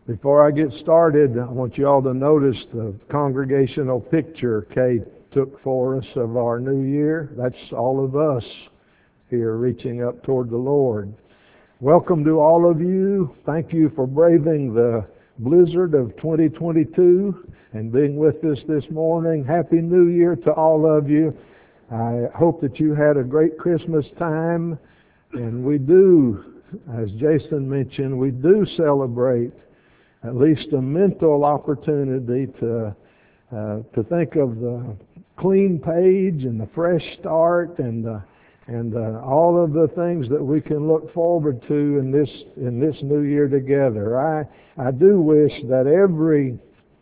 Before I get started, I want you all to notice the congregational picture Kay took for us of our new year. That's all of us here reaching up toward the Lord. Welcome to all of you. Thank you for braving the blizzard of 2022 and being with us this morning. Happy New Year to all of you. I hope that you had a great Christmas time, and we do, as Jason mentioned, we do celebrate at least a mental opportunity to think of the clean page and the fresh start and all of the things that we can look forward to in this new year together. I do wish that every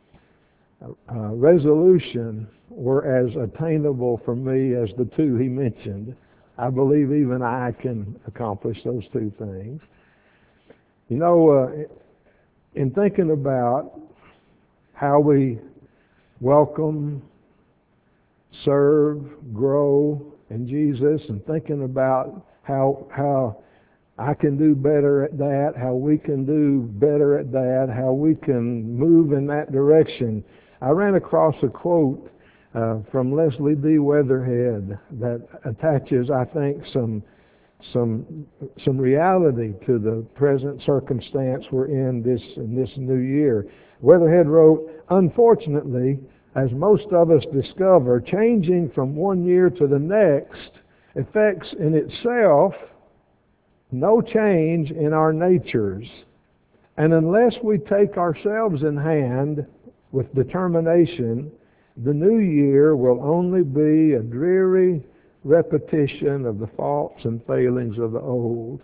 resolution were as attainable for me as the two he mentioned. I believe even I can accomplish those two things. You know, in thinking about how we welcome, serve, grow in Jesus, and thinking about how I can do better at that, how we can do better at that, how we can move in that direction, I ran across a quote from Leslie D. Weatherhead that attaches, I think, some reality to the present circumstance we're in this new year. Weatherhead wrote, "Unfortunately, as most of us discover, changing from one year to the next affects in itself no change in our natures. And unless we take ourselves in hand with determination, the new year will only be a dreary repetition of the faults and failings of the old."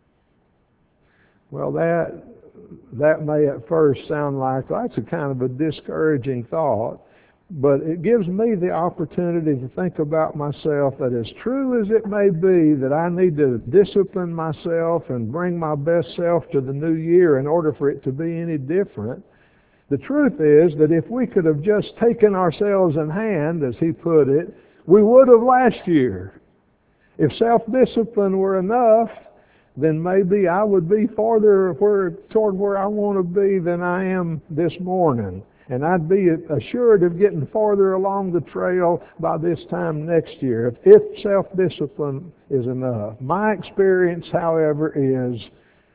Well, that may at first sound like, well, that's a kind of a discouraging thought, but it gives me the opportunity to think about myself that as true as it may be that I need to discipline myself and bring my best self to the new year in order for it to be any different, the truth is that if we could have just taken ourselves in hand, as he put it, we would have last year. If self-discipline were enough, then maybe I would be farther toward where I want to be than I am this morning. And I'd be assured of getting farther along the trail by this time next year, if self-discipline is enough. My experience, however, is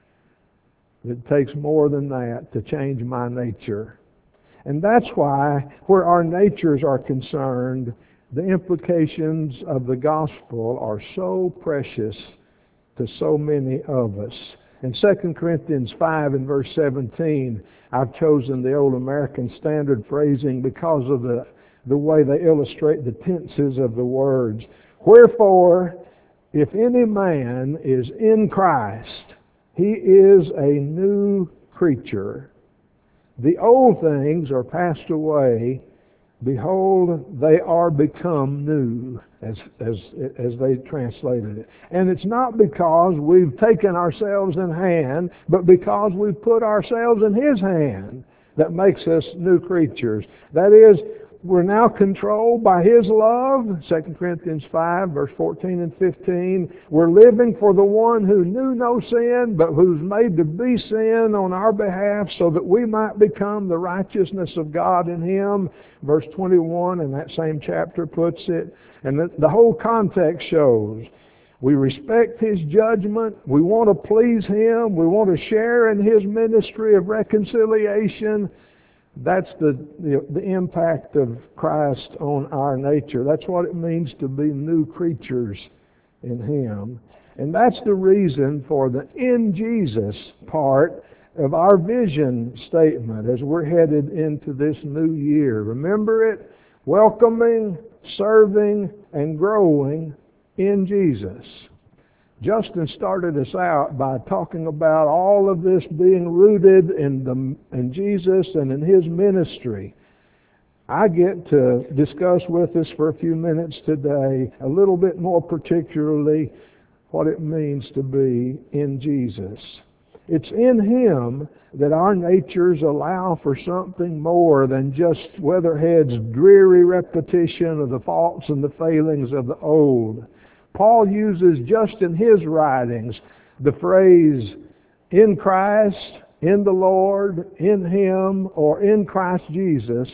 it takes more than that to change my nature. And that's why, where our natures are concerned, the implications of the gospel are so precious to so many of us. In 2 Corinthians 5 and verse 17, I've chosen the Old American Standard phrasing because of the way they illustrate the tenses of the words. "Wherefore, if any man is in Christ, he is a new creature. The old things are passed away. Behold, they are become new," as they translated it. And it's not because we've taken ourselves in hand, but because we've put ourselves in his hand that makes us new creatures. That is, we're now controlled by his love, 2 Corinthians 5, verse 14 and 15. We're living for the one who knew no sin, but who's made to be sin on our behalf so that we might become the righteousness of God in him. Verse 21 in that same chapter puts it. And the whole context shows we respect his judgment. We want to please him. We want to share in his ministry of reconciliation. That's the impact of Christ on our nature. That's what it means to be new creatures in him. And that's the reason for the "in Jesus" part of our vision statement as we're headed into this new year. Remember it? Welcoming, serving, and growing in Jesus. Justin started us out by talking about all of this being rooted in Jesus and in his ministry. I get to discuss with us for a few minutes today a little bit more particularly what it means to be in Jesus. It's in him that our natures allow for something more than just Weatherhead's dreary repetition of the faults and the failings of the old. Paul uses just in his writings the phrase "in Christ," in the Lord, in Him, or in Christ Jesus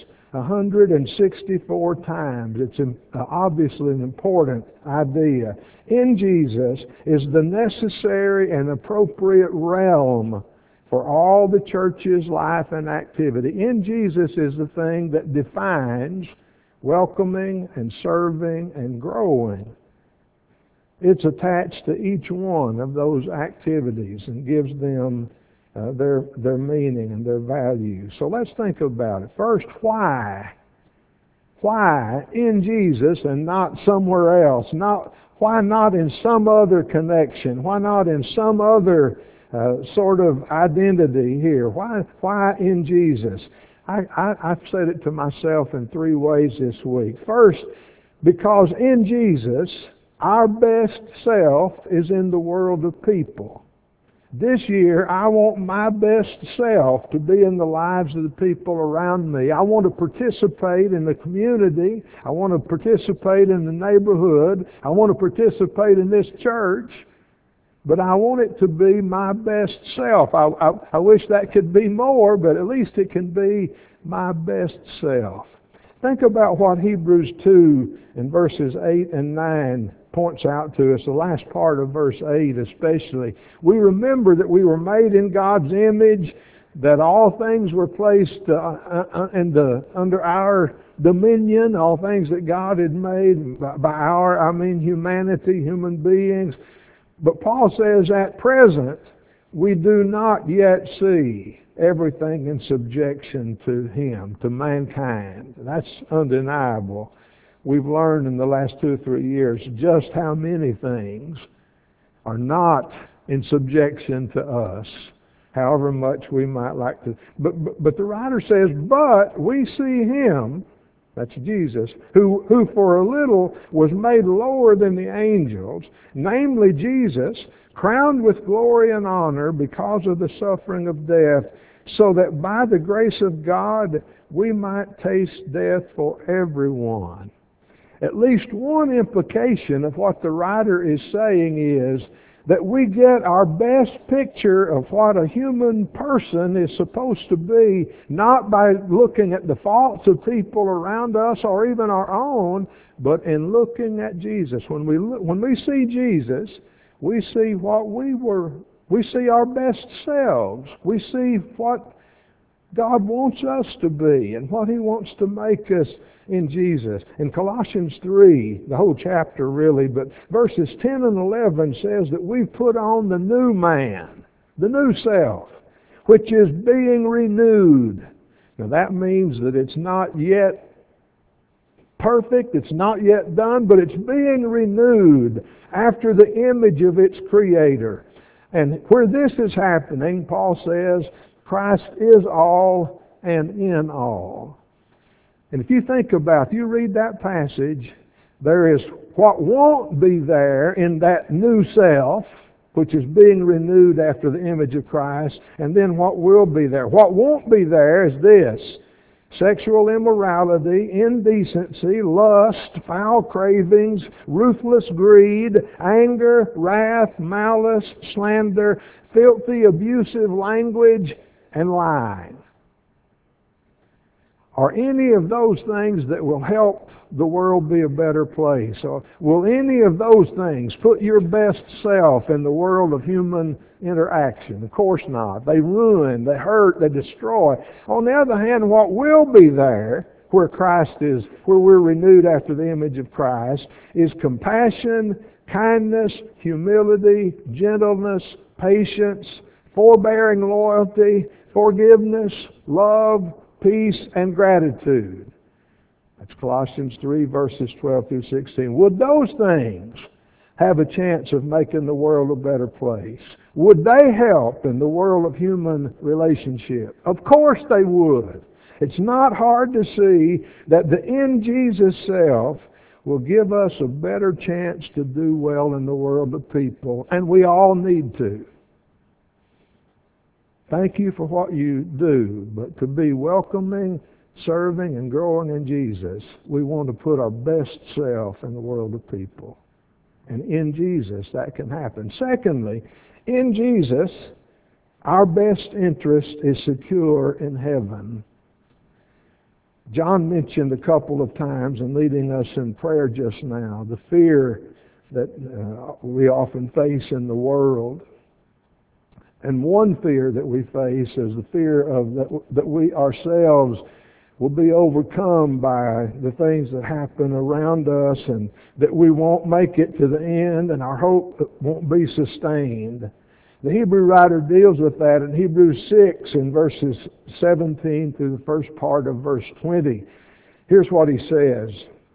164 times. It's obviously an important idea. In Jesus is the necessary and appropriate realm for all the church's life and activity. In Jesus is the thing that defines welcoming and serving and growing. It's attached to each one of those activities and gives them their meaning and their value. So let's think about it. First, why? Why in Jesus and not somewhere else? Why not in some other connection? Why not in some other sort of identity here? Why in Jesus? I've said it to myself in three ways this week. First, because in Jesus, our best self is in the world of people. This year, I want my best self to be in the lives of the people around me. I want to participate in the community. I want to participate in the neighborhood. I want to participate in this church. But I want it to be my best self. I wish that could be more, but at least it can be my best self. Think about what Hebrews 2 in verses 8 and 9 points out to us, the last part of verse 8 especially. We remember that we were made in God's image, that all things were placed under our dominion, all things that God had made by humanity, human beings. But Paul says, at present, we do not yet see everything in subjection to Him, to mankind. That's undeniable. We've learned in the last 2 or 3 years just how many things are not in subjection to us, however much we might like to. But the writer says, but we see Him, that's Jesus, who for a little was made lower than the angels, namely Jesus, crowned with glory and honor because of the suffering of death, so that by the grace of God we might taste death for everyone. At least one implication of what the writer is saying is that we get our best picture of what a human person is supposed to be, not by looking at the faults of people around us or even our own, but in looking at Jesus. When we see Jesus, we see we see our best selves. We see what God wants us to be and what He wants to make us in Jesus. In Colossians 3, the whole chapter really, but verses 10 and 11 says that we've put on the new man, the new self, which is being renewed. Now that means that it's not yet perfect, it's not yet done, but it's being renewed after the image of its Creator. And where this is happening, Paul says, Christ is all and in all. And if you think about it, you read that passage, there is what won't be there in that new self, which is being renewed after the image of Christ, and then what will be there. What won't be there is this: sexual immorality, indecency, lust, foul cravings, ruthless greed, anger, wrath, malice, slander, filthy, abusive language, and lying. Are any of those things that will help the world be a better place? Or will any of those things put your best self in the world of human interaction? Of course not. They ruin, they hurt, they destroy. On the other hand, what will be there, where Christ is, where we're renewed after the image of Christ, is compassion, kindness, humility, gentleness, patience, forbearing loyalty, forgiveness, love, peace, and gratitude. That's Colossians 3, verses 12 through 16. Would those things have a chance of making the world a better place? Would they help in the world of human relationship? Of course they would. It's not hard to see that the in Jesus self will give us a better chance to do well in the world of people, and we all need to. Thank you for what you do, but to be welcoming, serving, and growing in Jesus, we want to put our best self in the world of people. And in Jesus, that can happen. Secondly, in Jesus, Our best interest is secure in heaven. John mentioned a couple of times in leading us in prayer just now, the fear that we often face in the world. And one fear that we face is the fear of that we ourselves will be overcome by the things that happen around us, and that we won't make it to the end, and our hope won't be sustained. The Hebrew writer deals with that in Hebrews 6 in verses 17 through the first part of verse 20. Here's what he says.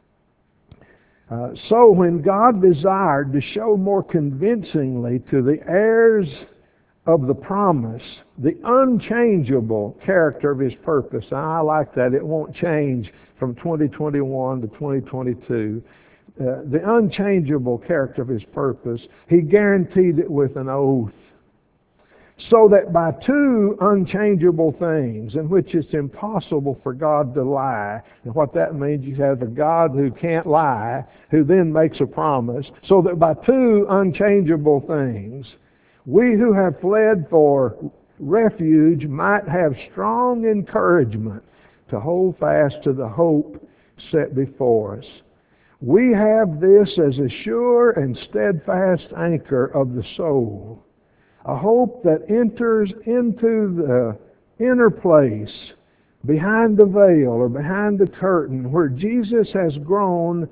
So when God desired to show more convincingly to the heirs of the promise the unchangeable character of his purpose. Now, I like that. It won't change from 2021 to 2022. The unchangeable character of his purpose, he guaranteed it with an oath. So that by two unchangeable things in which it's impossible for God to lie, and what that means, you have a God who can't lie, who then makes a promise, so that by two unchangeable things, we who have fled for refuge might have strong encouragement to hold fast to the hope set before us. We have this as a sure and steadfast anchor of the soul, a hope that enters into the inner place behind the veil or behind the curtain where Jesus has gone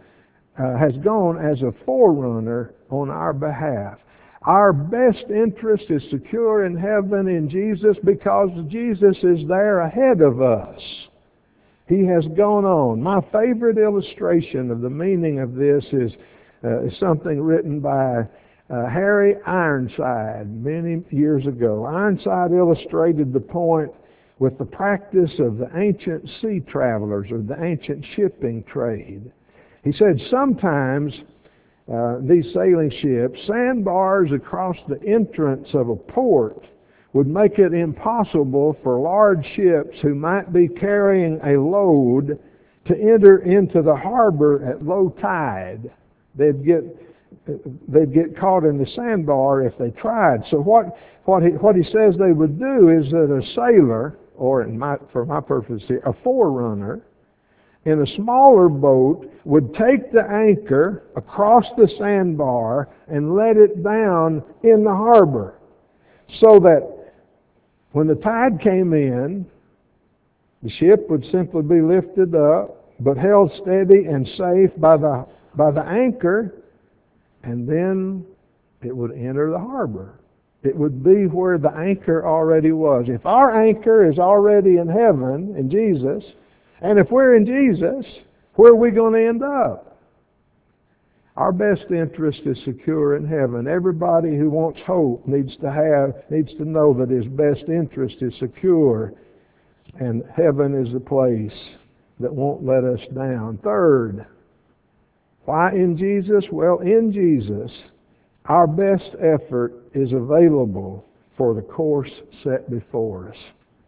as a forerunner on our behalf. Our best interest is secure in heaven in Jesus because Jesus is there ahead of us. He has gone on. My favorite illustration of the meaning of this is something written by Harry Ironside many years ago. Ironside illustrated the point with the practice of the ancient sea travelers or the ancient shipping trade. He said sometimes these sailing ships, sandbars across the entrance of a port would make it impossible for large ships who might be carrying a load to enter into the harbor at low tide. They'd get caught in the sandbar if they tried. So what he says they would do is that a sailor, or for my purpose here, a forerunner, in a smaller boat would take the anchor across the sandbar and let it down in the harbor, so that when the tide came in, the ship would simply be lifted up but held steady and safe by the anchor, and then it would enter the harbor. It would be where the anchor already was. If our anchor is already in heaven, in Jesus, and if we're in Jesus, where are we going to end up? Our best interest is secure in heaven. Everybody who wants hope needs to know that his best interest is secure, and heaven is the place that won't let us down. Third, why in Jesus? Well, in Jesus, our best effort is available for the course set before us.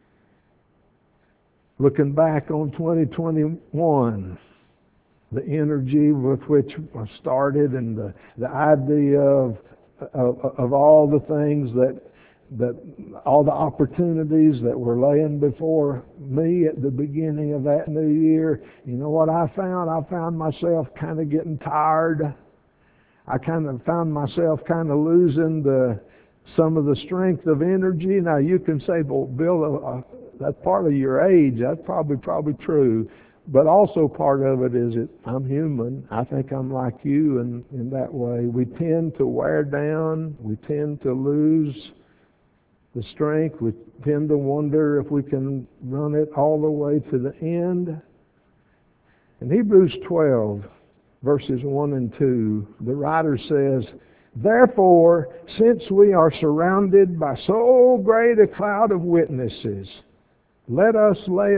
Looking back on 2021, the energy with which I started and the idea of all the things that all the opportunities that were laying before me at the beginning of that new year, you know what I found? I found myself kind of getting tired. I kind of found myself kind of losing some of the strength of energy. Now you can say, well, Bill, that's part of your age. That's probably true. But also part of it is that I'm human. I think I'm like you in that way. We tend to wear down. We tend to lose the strength. We tend to wonder if we can run it all the way to the end. In Hebrews 12, verses 1 and 2, the writer says, "Therefore, since we are surrounded by so great a cloud of witnesses, let us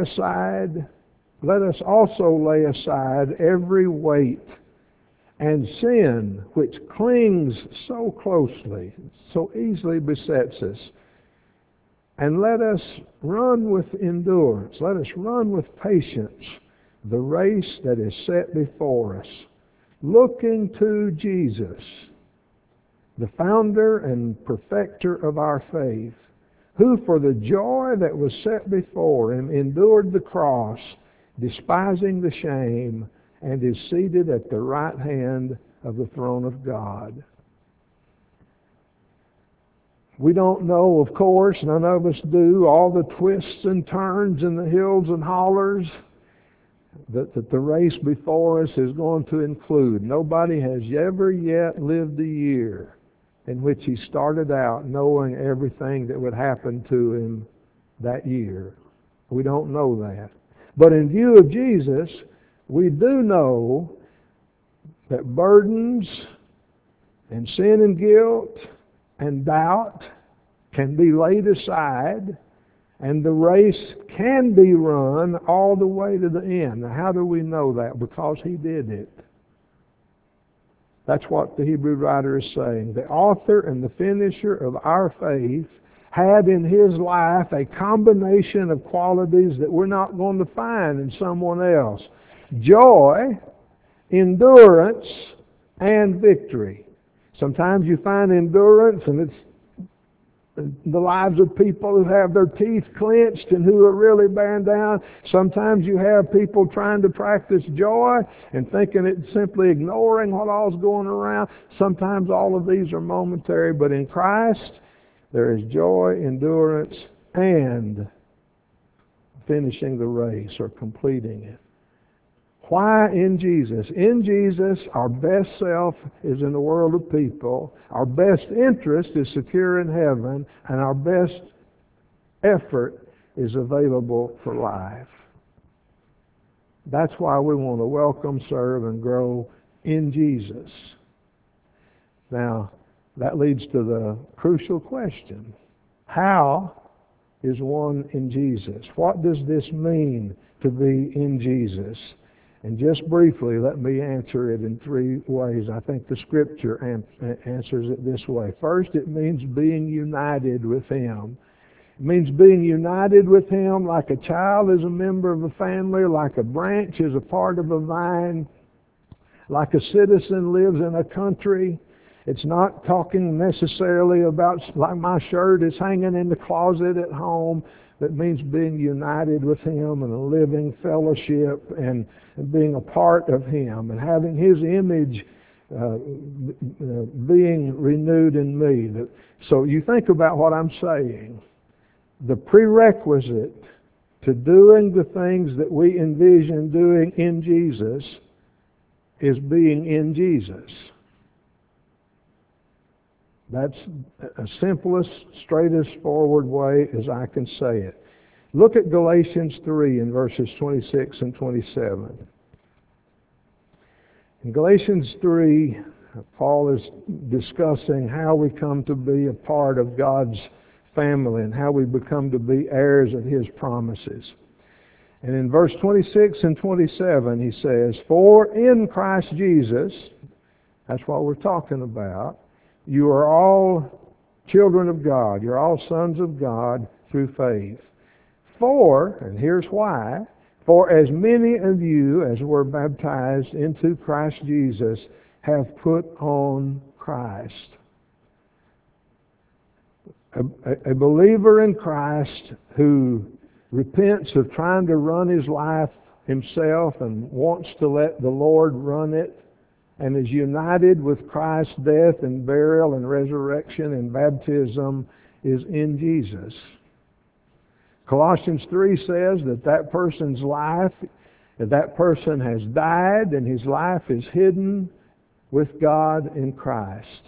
also lay aside every weight and sin which clings so closely, so easily besets us. And let us run with endurance, let us run with patience the race that is set before us, looking to Jesus, the founder and perfecter of our faith, who for the joy that was set before him endured the cross, despising the shame, and is seated at the right hand of the throne of God. We don't know, of course, none of us do, all the twists and turns and the hills and hollers that the race before us is going to include. Nobody has ever yet lived a year in which he started out knowing everything that would happen to him that year. We don't know that. But in view of Jesus, we do know that burdens and sin and guilt and doubt can be laid aside, and the race can be run all the way to the end. Now, how do we know that? Because he did it. That's what the Hebrew writer is saying. The author and the finisher of our faith had in his life a combination of qualities that we're not going to find in someone else. Joy, endurance, and victory. Sometimes you find endurance, and it's the lives of people who have their teeth clenched and who are really bearing down. Sometimes you have people trying to practice joy and thinking it's simply ignoring what all's going around. Sometimes all of these are momentary, but in Christ there is joy, endurance, and finishing the race or completing it. Why in Jesus? In Jesus, our best self is in the world of people, our best interest is secure in heaven, and our best effort is available for life. That's why we want to welcome, serve, and grow in Jesus. Now, that leads to the crucial question. How is one in Jesus? What does this mean to be in Jesus? And just briefly, let me answer it in three ways. I think the Scripture answers it this way. First, it means being united with Him. It means being united with Him like a child is a member of a family, like a branch is a part of a vine, like a citizen lives in a country. It's not talking necessarily about like my shirt is hanging in the closet at home. That means being united with Him and a living fellowship and being a part of Him and having His image being renewed in me. So you think about what I'm saying. The prerequisite to doing the things that we envision doing in Jesus is being in Jesus. That's the simplest, straightest forward way as I can say it. Look at Galatians 3 in verses 26 and 27. In Galatians 3, Paul is discussing how we come to be a part of God's family and how we become to be heirs of His promises. And in verse 26 and 27 he says, "For in Christ Jesus," that's what we're talking about, "you are all children of God. You're all sons of God through faith. For," and here's why, "for as many of you as were baptized into Christ Jesus have put on Christ." A believer in Christ who repents of trying to run his life himself and wants to let the Lord run it, and is united with Christ's death and burial and resurrection and baptism, is in Jesus. Colossians 3 says that person's life, that person has died and his life is hidden with God in Christ.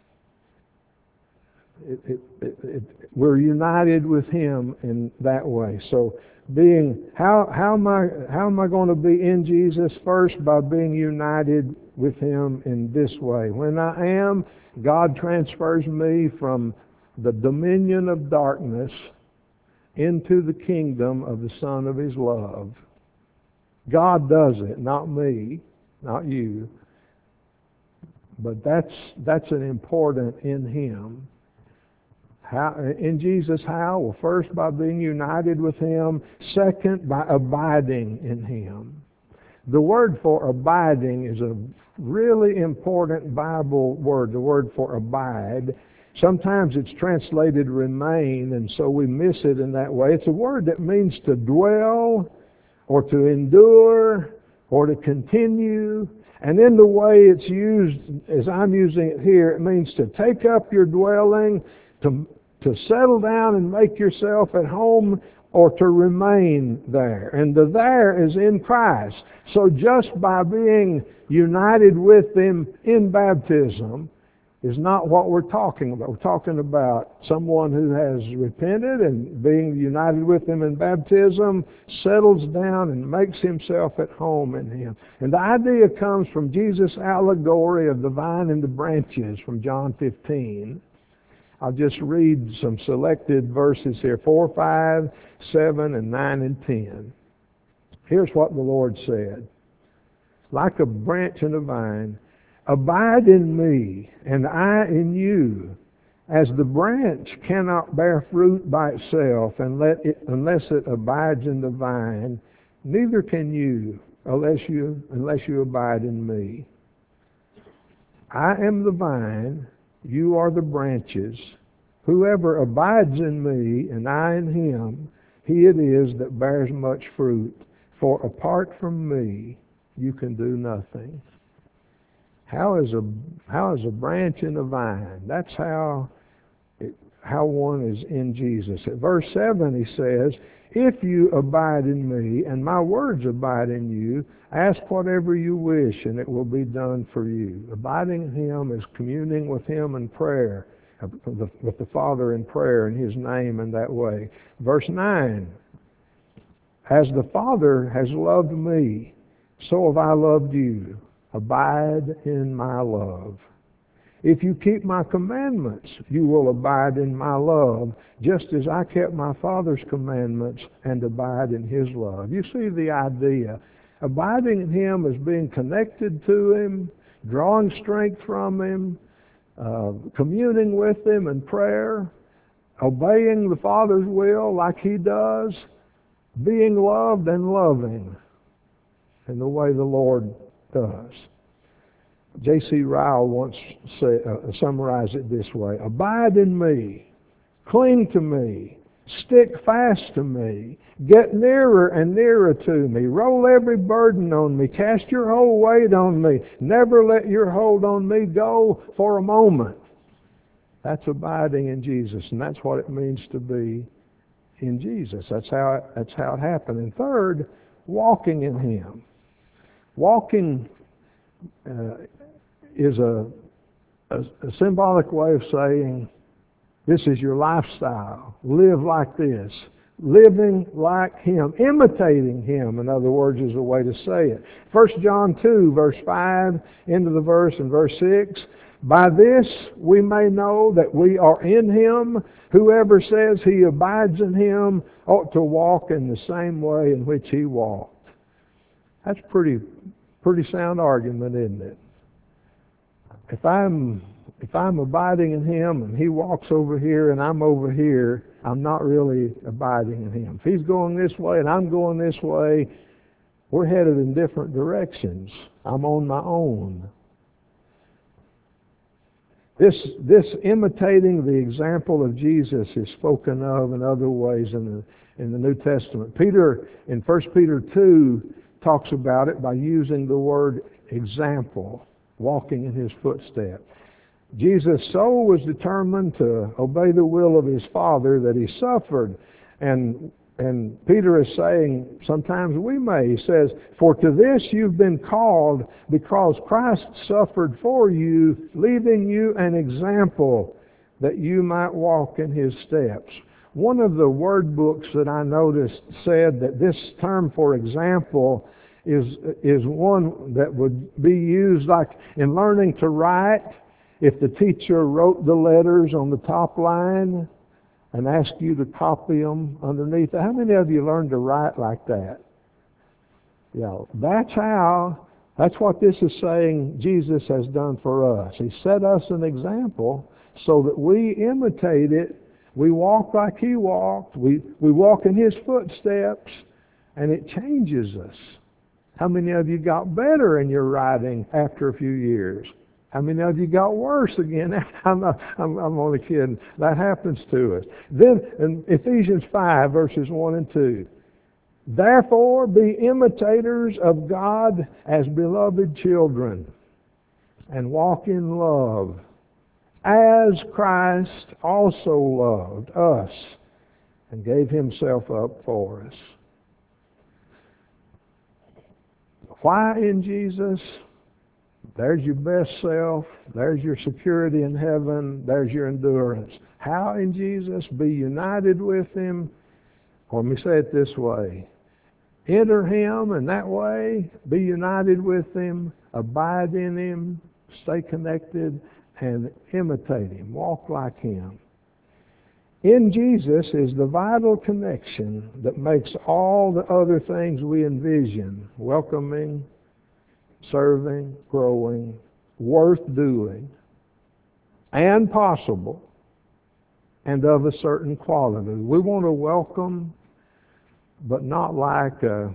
We're united with Him in that way. So how am I going to be in Jesus? First, by being united with Him in this way. When I am, God transfers me from the dominion of darkness into the kingdom of the Son of His love. God does it, not me, not you. But that's an important in Him. How, in Jesus, how? Well, first, by being united with Him. Second, by abiding in Him. The word for abiding is a really important Bible word. The word for abide Sometimes it's translated remain, and so we miss it in that way. It's a word that means to dwell or to endure or to continue. And in the way it's used, as I'm using it here, it means to take up your dwelling, to settle down and make yourself at home, or to remain there. And the there is in Christ. So just by being united with Him in baptism is not what we're talking about. We're talking about someone who has repented and being united with Him in baptism, settles down and makes himself at home in Him. And the idea comes from Jesus' allegory of the vine and the branches from John 15. I'll just read some selected verses here, 4, 5, 7, and 9, and 10. Here's what the Lord said. Like a branch in a vine, abide in me, and I in you. As the branch cannot bear fruit by itself unless it abides in the vine, neither can you unless you abide in me. I am the vine, you are the branches. Whoever abides in me, and I in him, he it is that bears much fruit. For apart from me, you can do nothing. How is a branch in a vine? That's how one is in Jesus. At verse 7 he says, if you abide in me, and my words abide in you, ask whatever you wish, and it will be done for you. Abiding in Him is communing with Him in prayer, with the Father in prayer in His name in that way. Verse 9, as the Father has loved me, so have I loved you. Abide in my love. If you keep my commandments, you will abide in my love, just as I kept my Father's commandments and abide in His love. You see the idea. Abiding in Him is being connected to Him, drawing strength from Him, communing with Him in prayer, obeying the Father's will like He does, being loved and loving in the way the Lord does. J.C. Ryle once summarized it this way: abide in me, cling to me, stick fast to me, get nearer and nearer to me, roll every burden on me, cast your whole weight on me, never let your hold on me go for a moment. That's abiding in Jesus, and that's what it means to be in Jesus. That's how it happened. And third, walking in Him. Walking is a symbolic way of saying this is your lifestyle. Live like this. Living like Him. Imitating Him, in other words, is a way to say it. 1 John 2, verse 5, into the verse, and verse 6. By this we may know that we are in Him. Whoever says he abides in Him ought to walk in the same way in which He walked. That's pretty sound argument, isn't it? If I'm abiding in Him and He walks over here and I'm over here, I'm not really abiding in Him. If He's going this way and I'm going this way, we're headed in different directions. I'm on my own. This imitating the example of Jesus is spoken of in other ways in the New Testament. Peter, in 1 Peter 2, talks about it by using the word example, walking in His footsteps. Jesus so was determined to obey the will of His Father that He suffered. And Peter is saying, sometimes we may, he says, for to this you've been called, because Christ suffered for you, leaving you an example that you might walk in His steps. One of the word books that I noticed said that this term for example is one that would be used like in learning to write. If the teacher wrote the letters on the top line and asked you to copy them underneath, how many of you learned to write like that? Yeah, that's what this is saying Jesus has done for us. He set us an example so that we imitate it. We walk like He walked. We walk in His footsteps, and it changes us. How many of you got better in your writing after a few years? How many of you got worse again? I'm only kidding. That happens to us. Then in Ephesians 5, verses 1 and 2, therefore be imitators of God as beloved children, and walk in love, as Christ also loved us and gave himself up for us. Why in Jesus? There's your best self. There's your security in heaven. There's your endurance. How in Jesus? Be united with him. Or let me say it this way. Enter him in that way. Be united with him. Abide in him. Stay connected and imitate him. Walk like him. In Jesus is the vital connection that makes all the other things we envision, welcoming, serving, growing, worth doing, and possible, and of a certain quality. We want to welcome, but not like a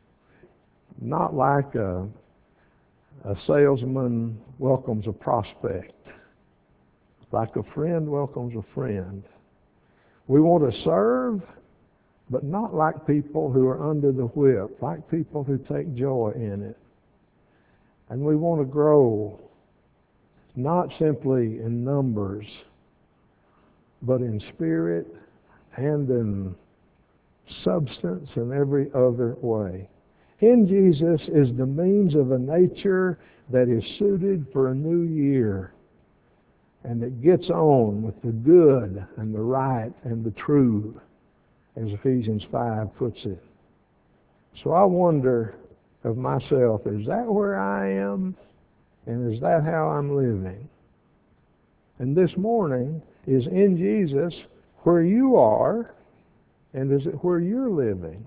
salesman welcomes a prospect, like a friend welcomes a friend. We want to serve, but not like people who are under the whip, like people who take joy in it. And we want to grow, not simply in numbers, but in spirit and in substance and every other way. In Jesus is the means of a nature that is suited for a new year, and it gets on with the good and the right and the true, as Ephesians 5 puts it. So I wonder of myself, is that where I am? And is that how I'm living? And this morning, is in Jesus where you are, and is it where you're living?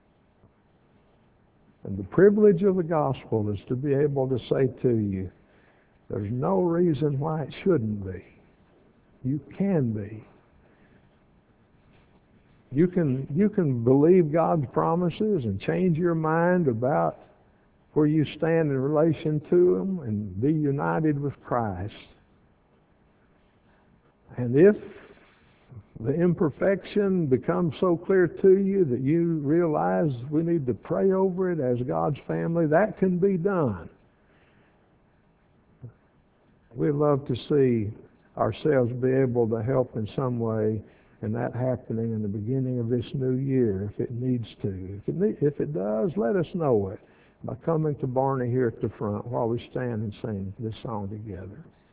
And the privilege of the gospel is to be able to say to you, there's no reason why it shouldn't be. You can be. You can believe God's promises and change your mind about where you stand in relation to Him and be united with Christ. And if the imperfection becomes so clear to you that you realize we need to pray over it as God's family, that can be done. We'd love to see ourselves be able to help in some way in that happening in the beginning of this new year if it needs to. If it does, let us know it by coming to Barney here at the front while we stand and sing this song together.